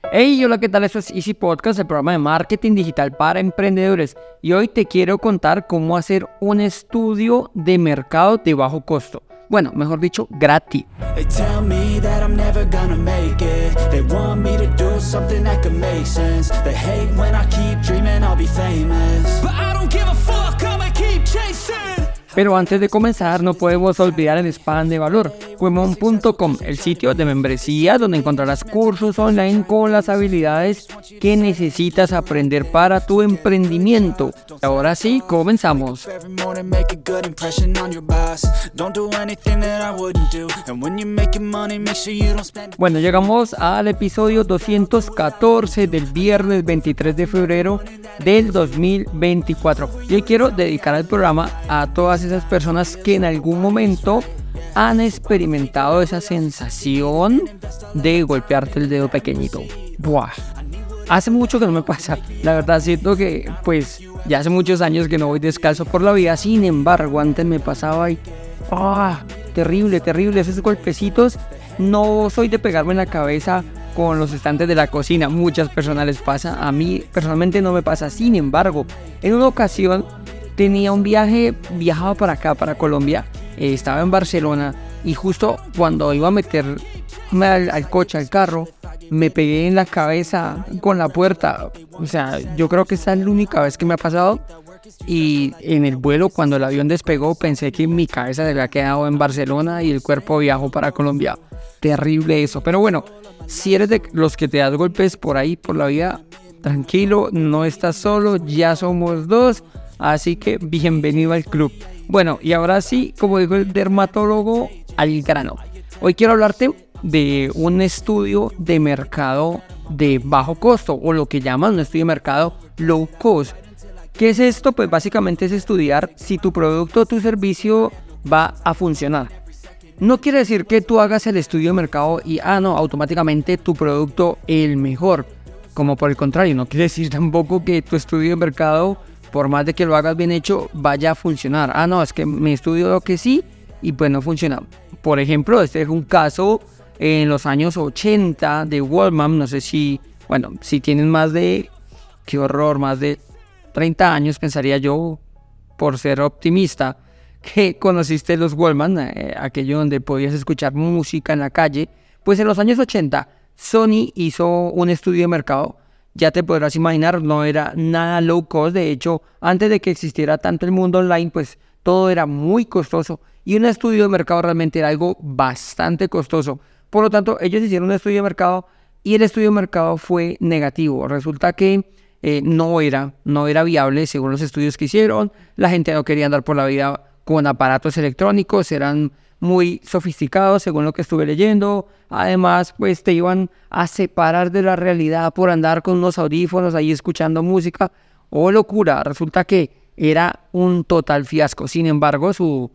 Hey, hola, ¿qué tal? Esto es Easy Podcast, el programa de marketing digital para emprendedores. Y hoy te quiero contar cómo hacer un estudio de mercado de bajo costo. Bueno, mejor dicho, gratis. They tell me that I'm never gonna make it. They want me to do something that could make sense. They hate when I keep dreaming I'll be famous. But I don't give a fuck, I'ma keep chasing. Pero antes de comenzar, no podemos olvidar el spam de valor, Huemon.com, el sitio de membresía donde encontrarás cursos online con las habilidades que necesitas aprender para tu emprendimiento. Ahora sí, comenzamos. Every morning make a good impression on your boss. Don't do anything that I wouldn't do. And when you're making money, make sure you don't spend it. Bueno, llegamos al episodio 214 del viernes 23 de febrero del 2024. Yo quiero dedicar el programa a todas esas personas que en algún momento han experimentado esa sensación de golpearte el dedo pequeñito. Buah. Hace mucho que no me pasa. La verdad siento que pues ya hace muchos años que no voy descalzo por la vida. Sin embargo, antes me pasaba y terrible, esos golpecitos. No soy de pegarme en la cabeza con los estantes de la cocina. Muchas personas les pasa. A mí personalmente no me pasa. Sin embargo, en una ocasión tenía un viajaba para acá, para Colombia. Estaba en Barcelona y justo cuando iba a meterme al coche, al carro, me pegué en la cabeza con la puerta. O sea, yo creo que esa es la única vez que me ha pasado. Y en el vuelo, cuando el avión despegó, pensé que mi cabeza se había quedado en Barcelona y el cuerpo viajó para Colombia. Terrible eso. Pero bueno, si eres de los que te das golpes por ahí, por la vida, tranquilo, no estás solo, ya somos dos. Así que bienvenido al club. Bueno, y ahora sí, como dijo el dermatólogo, al grano. Hoy quiero hablarte de un estudio de mercado de bajo costo, o lo que llaman un estudio de mercado low cost. ¿Qué es esto? Pues básicamente es estudiar si tu producto o tu servicio va a funcionar. No quiere decir que tú hagas el estudio de mercado y automáticamente tu producto el mejor. Como por el contrario, no quiere decir tampoco que tu estudio de mercado, por más de que lo hagas bien hecho, vaya a funcionar. Es que me estudio lo que sí y pues no funciona. Por ejemplo, este es un caso en los años 80 de Walmart. No sé si tienen más de 30 años, pensaría yo, por ser optimista, que conociste los Walmart, aquello donde podías escuchar música en la calle. Pues en los años 80, Sony hizo un estudio de mercado. Ya te podrás imaginar, no era nada low cost. De hecho, antes de que existiera tanto el mundo online, pues todo era muy costoso. Y un estudio de mercado realmente era algo bastante costoso. Por lo tanto, ellos hicieron un estudio de mercado y el estudio de mercado fue negativo. Resulta que no era viable según los estudios que hicieron. La gente no quería andar por la vida con aparatos electrónicos, eran muy sofisticados según lo que estuve leyendo. Además, pues te iban a separar de la realidad por andar con unos audífonos ahí escuchando música. ¡Oh, locura! Resulta que era un total fiasco. Sin embargo, su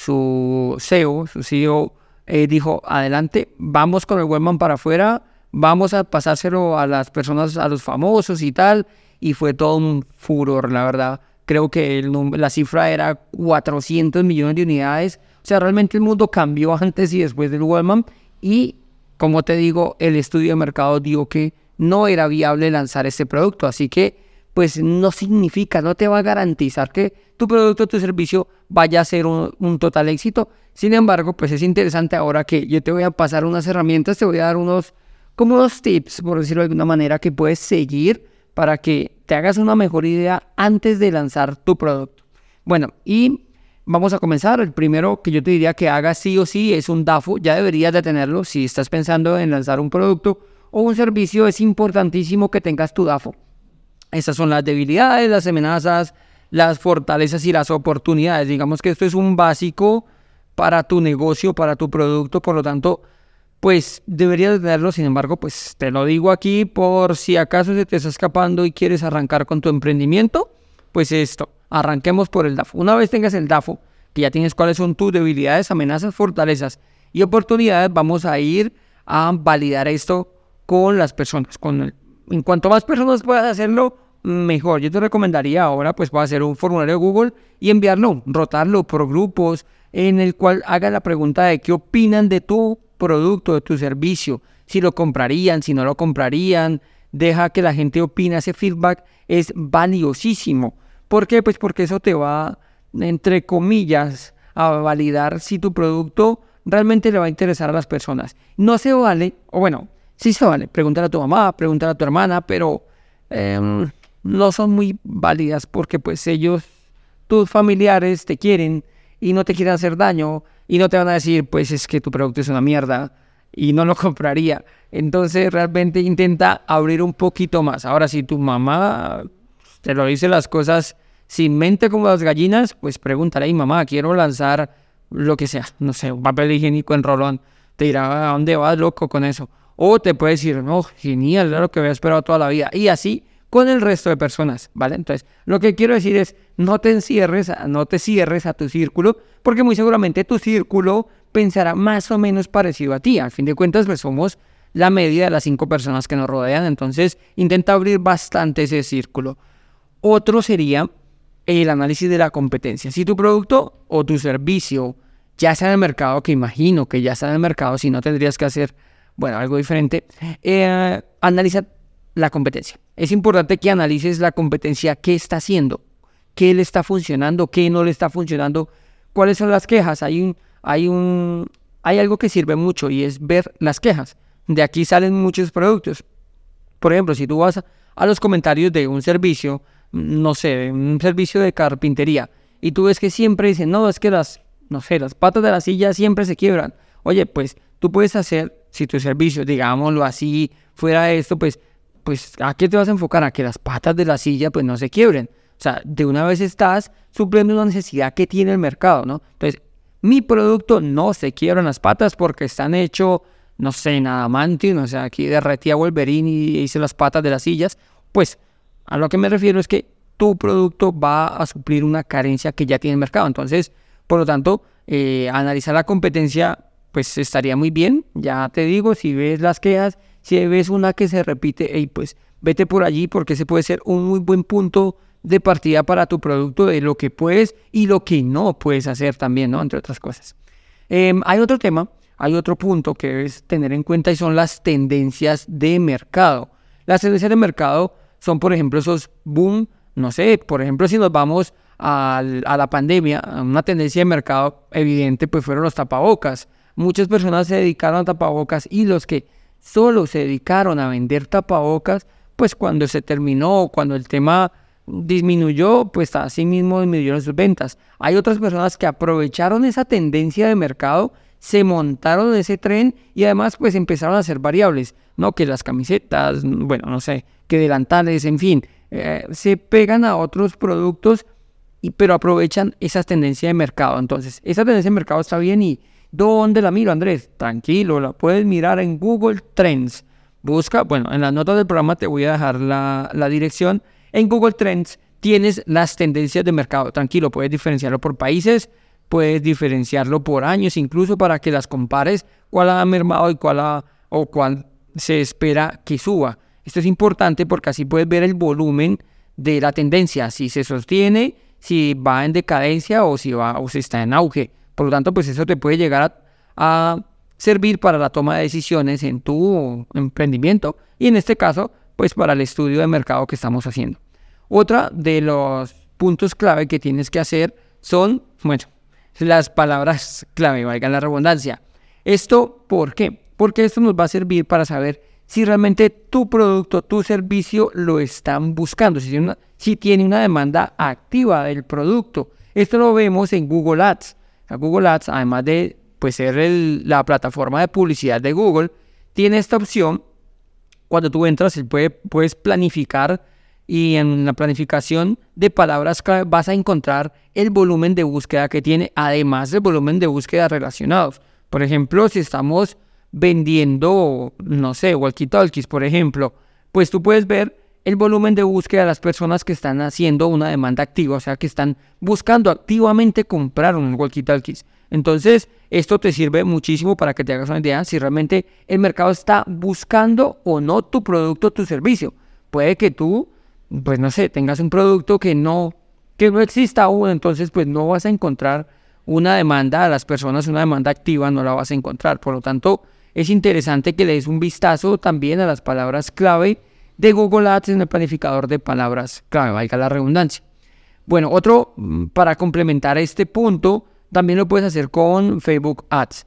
CEO dijo, adelante, vamos con el Walmart para afuera, vamos a pasárselo a las personas, a los famosos y tal. Y fue todo un furor, la verdad. Creo que la cifra era 400 millones de unidades. O sea, realmente el mundo cambió antes y después del Walmart. Y, como te digo, el estudio de mercado dijo que no era viable lanzar este producto. Así que, pues no te va a garantizar que tu producto o tu servicio vaya a ser un total éxito. Sin embargo, pues es interesante ahora que yo te voy a pasar unas herramientas, te voy a dar unos tips, por decirlo de alguna manera, que puedes seguir para que te hagas una mejor idea antes de lanzar tu producto. Bueno, y vamos a comenzar. El primero que yo te diría que hagas sí o sí es un DAFO. Ya deberías de tenerlo si estás pensando en lanzar un producto o un servicio. Es importantísimo que tengas tu DAFO. Estas son las debilidades, las amenazas, las fortalezas y las oportunidades. Digamos que esto es un básico para tu negocio, para tu producto. Por lo tanto, pues deberías tenerlo. Sin embargo, pues te lo digo aquí por si acaso se te está escapando y quieres arrancar con tu emprendimiento. Pues arranquemos por el DAFO. Una vez tengas el DAFO, que ya tienes cuáles son tus debilidades, amenazas, fortalezas y oportunidades, vamos a ir a validar esto con las personas. En cuanto más personas puedas hacerlo, mejor. Yo te recomendaría ahora, pues, puedes hacer un formulario de Google y enviarlo, rotarlo por grupos, en el cual haga la pregunta de qué opinan de tu producto, de tu servicio. si lo comprarían, si no lo comprarían. Deja que la gente opine, ese feedback es valiosísimo. ¿Por qué? Pues porque eso te va, entre comillas, a validar si tu producto realmente le va a interesar a las personas. No se vale, o bueno, sí se vale, pregúntale a tu mamá, pregúntale a tu hermana, pero no son muy válidas porque pues ellos, tus familiares te quieren y no te quieren hacer daño y no te van a decir pues es que tu producto es una mierda y no lo compraría. Entonces realmente intenta abrir un poquito más. Ahora, si tu mamá te lo dice las cosas sin mente como las gallinas, pues pregúntale, hey mamá, quiero lanzar lo que sea, no sé, un papel higiénico en rolón. Te dirá, ¿a dónde vas, loco, con eso? O te puede decir, no, genial, es lo que había esperado toda la vida. Y así con el resto de personas, ¿vale? Entonces, lo que quiero decir es, no te cierres a tu círculo, porque muy seguramente tu círculo pensará más o menos parecido a ti. Al fin de cuentas, pues somos la media de las 5 personas que nos rodean, entonces intenta abrir bastante ese círculo. Otro sería el análisis de la competencia. Si tu producto o tu servicio ya está en el mercado, que imagino que ya está en el mercado, si no tendrías que hacer, bueno, algo diferente, analiza la competencia. Es importante que analices la competencia, qué está haciendo, qué le está funcionando, qué no le está funcionando, cuáles son las quejas. Hay algo que sirve mucho y es ver las quejas. De aquí salen muchos productos. Por ejemplo, si tú vas a los comentarios de un servicio, no sé, un servicio de carpintería, y tú ves que siempre dicen, no, es que las patas de la silla siempre se quiebran. Oye, pues tú puedes hacer, si tu servicio, digámoslo así, fuera esto, pues ¿a qué te vas a enfocar? A que las patas de la silla pues no se quiebren. O sea, de una vez estás supliendo una necesidad que tiene el mercado, ¿no? Entonces, mi producto no se quiebran las patas porque están hechos, no sé, en adamantium, o sea, aquí derretí a Wolverine y hice las patas de las sillas. Pues, a lo que me refiero es que tu producto va a suplir una carencia que ya tiene el mercado. Entonces, por lo tanto, analizar la competencia, pues estaría muy bien. Ya te digo, si ves las quejas, si ves una que se repite, pues vete por allí porque ese puede ser un muy buen punto de partida para tu producto, de lo que puedes y lo que no puedes hacer también, ¿no? Entre otras cosas. Hay otro tema, hay otro punto que debes tener en cuenta y son las tendencias de mercado. Las tendencias de mercado son, por ejemplo, esos boom, no sé, por ejemplo, si nos vamos a la pandemia, una tendencia de mercado evidente, pues fueron los tapabocas. Muchas personas se dedicaron a tapabocas y los que solo se dedicaron a vender tapabocas, pues cuando se terminó, cuando el tema disminuyó, pues así mismo disminuyeron sus ventas. Hay otras personas que aprovecharon esa tendencia de mercado, se montaron en ese tren y además pues empezaron a hacer variables, ¿no? Que las camisetas, bueno, no sé, que delantales, en fin, se pegan a otros productos, pero aprovechan esa tendencia de mercado. Entonces, esa tendencia de mercado está bien. ¿Y dónde la miro, Andrés? Tranquilo, la puedes mirar en Google Trends. Busca, bueno, en las notas del programa te voy a dejar la dirección. En Google Trends tienes las tendencias de mercado. Tranquilo, puedes diferenciarlo por países, puedes diferenciarlo por años, incluso para que las compares cuál ha mermado y cuál se espera que suba. Esto es importante porque así puedes ver el volumen de la tendencia, si se sostiene, si va en decadencia o si está en auge. Por lo tanto, pues eso te puede llegar a servir para la toma de decisiones en tu emprendimiento y en este caso, pues para el estudio de mercado que estamos haciendo. Otra de los puntos clave que tienes que hacer son, bueno, las palabras clave, valga la redundancia. ¿Esto por qué? Porque esto nos va a servir para saber si realmente tu producto, tu servicio lo están buscando, si tiene una demanda activa del producto. Esto lo vemos en Google Ads. Google Ads, además de pues, ser la plataforma de publicidad de Google, tiene esta opción. Cuando tú entras, puedes planificar y en la planificación de palabras clave vas a encontrar el volumen de búsqueda que tiene, además del volumen de búsqueda relacionados. Por ejemplo, si estamos vendiendo, no sé, walkie-talkies, por ejemplo, pues tú puedes ver el volumen de búsqueda de las personas que están haciendo una demanda activa, o sea, que están buscando activamente comprar un walkie-talkies. Entonces, esto te sirve muchísimo para que te hagas una idea si realmente el mercado está buscando o no tu producto o tu servicio. Puede que tú, pues no sé, tengas un producto que no exista aún, entonces pues no vas a encontrar una demanda a las personas, una demanda activa no la vas a encontrar. Por lo tanto, es interesante que le des un vistazo también a las palabras clave de Google Ads en el planificador de palabras clave, valga la redundancia. Bueno, otro para complementar este punto, también lo puedes hacer con Facebook Ads.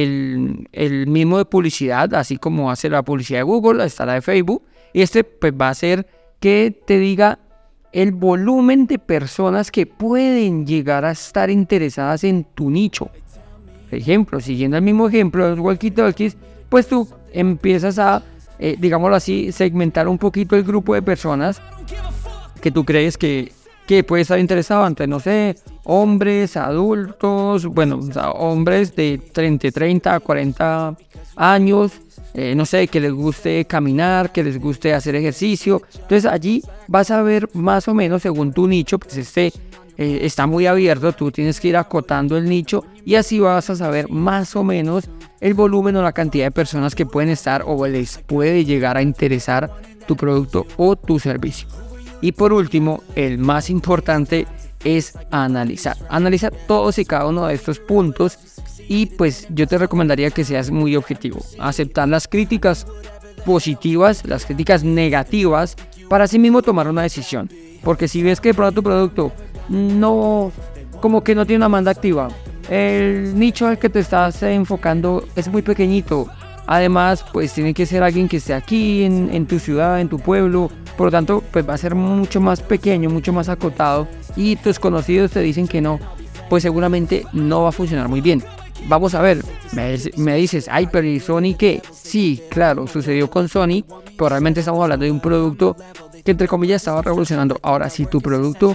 El mismo de publicidad, así como hace la publicidad de Google, está la de Facebook. Y pues va a hacer que te diga el volumen de personas que pueden llegar a estar interesadas en tu nicho. Por ejemplo, siguiendo el mismo ejemplo de los walkie-talkies, pues tú empiezas a, digámoslo así, segmentar un poquito el grupo de personas que tú crees que puede estar interesado ante, no sé, hombres, adultos, bueno, o sea, hombres de 30 a 40 años, no sé, que les guste caminar, que les guste hacer ejercicio. Entonces allí vas a ver más o menos según tu nicho, pues está muy abierto, tú tienes que ir acotando el nicho y así vas a saber más o menos el volumen o la cantidad de personas que pueden estar o les puede llegar a interesar tu producto o tu servicio. Y por último, el más importante es analizar todos y cada uno de estos puntos y pues yo te recomendaría que seas muy objetivo, aceptar las críticas positivas, las críticas negativas para así mismo tomar una decisión, porque si ves que de pronto tu producto no, como que no tiene una demanda activa, el nicho al que te estás enfocando es muy pequeñito, además pues tiene que ser alguien que esté aquí en tu ciudad, en tu pueblo, por lo tanto pues va a ser mucho más pequeño, mucho más acotado y tus conocidos te dicen que no, pues seguramente no va a funcionar muy bien. Vamos a ver, me dices, ay, pero ¿y Sony qué? Sí, claro, sucedió con Sony, pero realmente estamos hablando de un producto que entre comillas estaba revolucionando. Ahora, si tu producto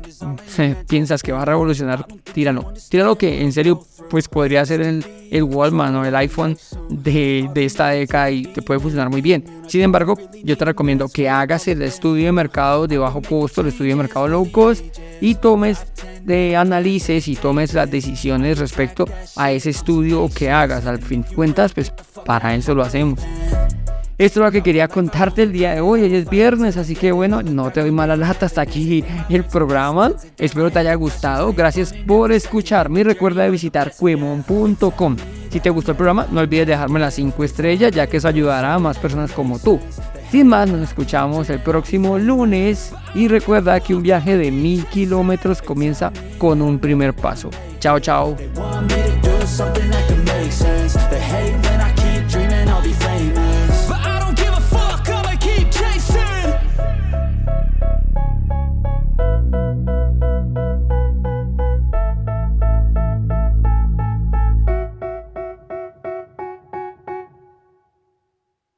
piensas que va a revolucionar, tíralo que en serio pues podría ser el Walkman o el iPhone de esta década y te puede funcionar muy bien. Sin embargo, yo te recomiendo que hagas el estudio de mercado de bajo costo, el estudio de mercado low cost y analices y tomes las decisiones respecto a ese estudio que hagas. Al fin de cuentas, pues para eso lo hacemos. Esto es lo que quería contarte el día de hoy. Hoy es viernes, así que bueno, no te doy mala lata. Hasta aquí el programa. Espero te haya gustado. Gracias por escucharme y recuerda de visitar cuemon.com. Si te gustó el programa, no olvides dejarme las 5 estrellas, ya que eso ayudará a más personas como tú. Sin más, nos escuchamos el próximo lunes y recuerda que un viaje de 1000 kilómetros comienza con un primer paso. Chao, chao.